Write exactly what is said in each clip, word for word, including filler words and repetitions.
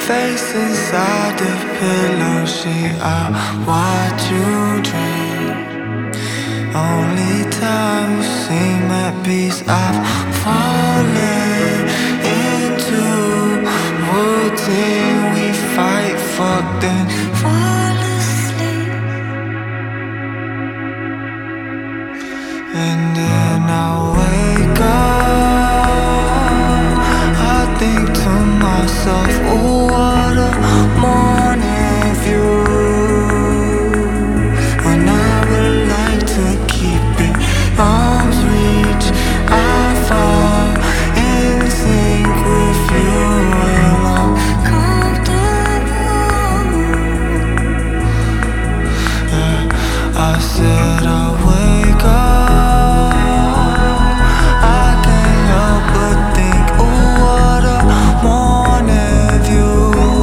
face inside the pillow sheet, I watch you dream. Only time you seem at peace, I've fallen into routine. We fight, fuck, then fall asleep. And then I wake up, I think to myself, ooh, what a morning view. And I would like to keep it arm's reach. I fall in sync with you, and I'm comfortable. Yeah, I said I wake up, I can't help but think, ooh, what a morning view.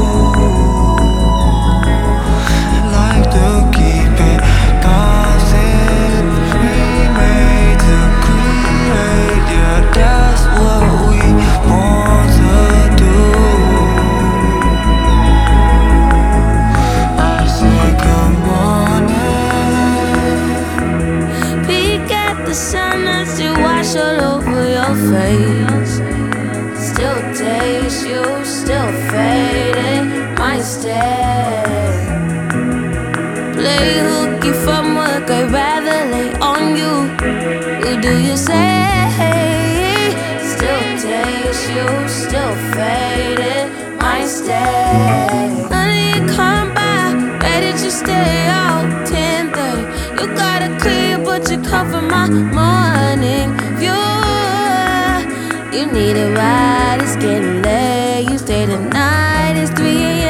Like to keep it constant, remade to create. Yeah, that's what we want to do. I say good morning. Peek at the sun as you wash all over your face. Still taste you, still fading, might stay. Play hooky from work, I'd rather lay on you. Who do you say? Still taste you, still fading, might stay. Honey, you come by, where did you stay out? ten thirty, you gotta clear, but you cover my morning view. You need a ride, it's getting late. You stay the night, it's three a